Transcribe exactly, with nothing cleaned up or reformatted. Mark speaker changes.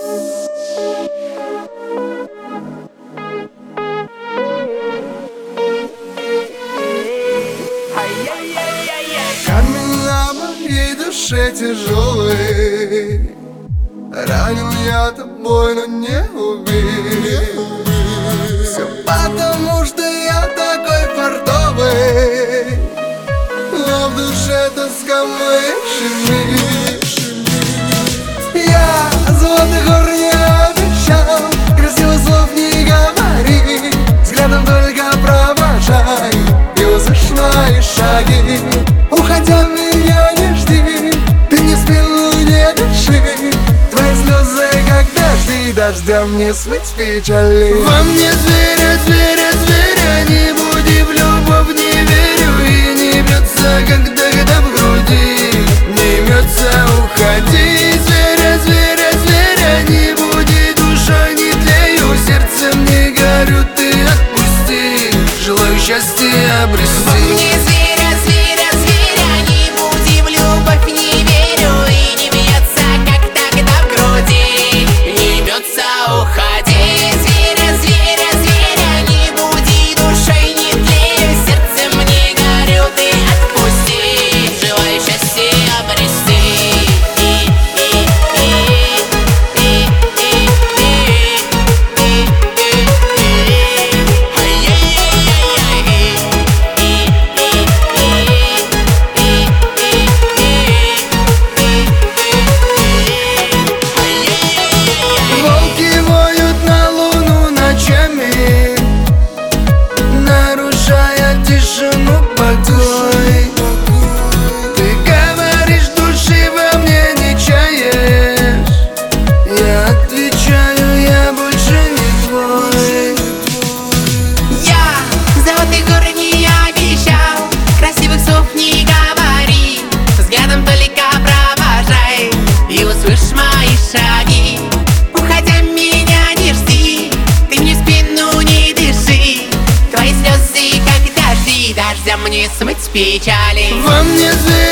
Speaker 1: Камень на моей душе тяжелый, ранен я тобой, но не убил. Все потому, что я такой фартовый, но в душе тоска моей шумишь. Я золотых гор не обещал, красивых слов не говори, взглядом только провожай и услышь мои шаги. Уходя, меня не жди, ты мне спину не дыши, твои слезы как дожди, дождем не смыть печали. Во мне зверя, зверя, зверя, не буди, в любовь не верю, и не бьется, как тогда в груди, не бьется, уходи. Зверя, зверя, зверя, не буди, душой не тлею, сердцем не горю, ты отпусти, желаю счастья обрести.
Speaker 2: Во мне зверя, зверя, зверя, не буди, в любовь не верю, и не бьется, как тогда в груди, не бьется, уходи. Зверя, зверя, зверя, не буди, душой не тлею, сердцем не горю, ты отпусти, желаю счастья обрести.
Speaker 1: Волки воют на луну ночами, нарушая тишину, покой. Ты говоришь, души во мне не чаешь, я отвечаю, я больше не твой.
Speaker 2: Я золотых гор не обещал, красивых слов не говори, взглядом только провожай и услышь мои шаги. Уходя, меня не жди, ты мне в спину не дыши, твои слезы как дожди, дождем не смыть печали.
Speaker 1: Во мне зверь.